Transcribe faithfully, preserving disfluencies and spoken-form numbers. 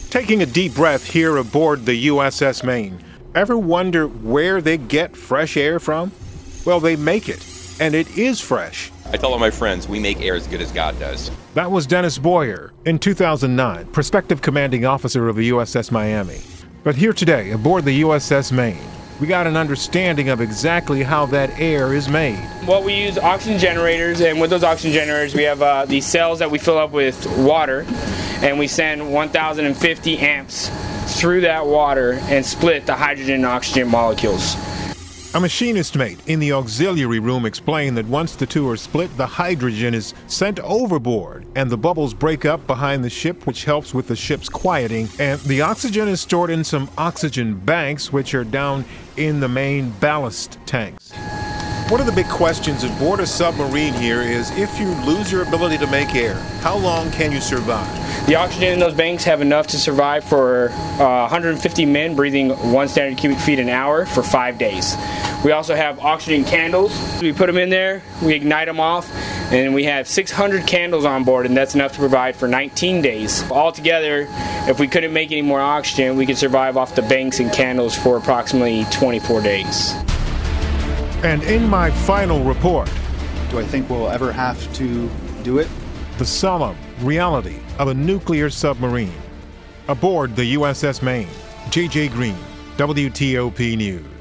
Taking a deep breath here aboard the U S S Maine. Ever wonder where they get fresh air from? Well, they make it, and it is fresh. I tell all my friends, we make air as good as God does. That was Dennis Boyer, in two thousand nine, prospective commanding officer of the U S S Miami. But here today, aboard the U S S Maine, we got an understanding of exactly how that air is made. Well, we use oxygen generators, and with those oxygen generators, we have uh, these cells that we fill up with water, and we send one thousand fifty amps through that water and split the hydrogen and oxygen molecules. A machinist mate in the auxiliary room explained that once the two are split, the hydrogen is sent overboard and the bubbles break up behind the ship, which helps with the ship's quieting. And the oxygen is stored in some oxygen banks, which are down in the main ballast tanks. One of the big questions aboard a submarine here is, if you lose your ability to make air, how long can you survive? The oxygen in those banks have enough to survive for uh, one hundred fifty men breathing one standard cubic feet an hour for five days. We also have oxygen candles. We put them in there, we ignite them off, and we have six hundred candles on board, and that's enough to provide for nineteen days. Altogether, if we couldn't make any more oxygen, we could survive off the banks and candles for approximately twenty-four days. And in my final report, do I think we'll ever have to do it? The solemn reality of a nuclear submarine. Aboard the U S S Maine, J J Green, W T O P News.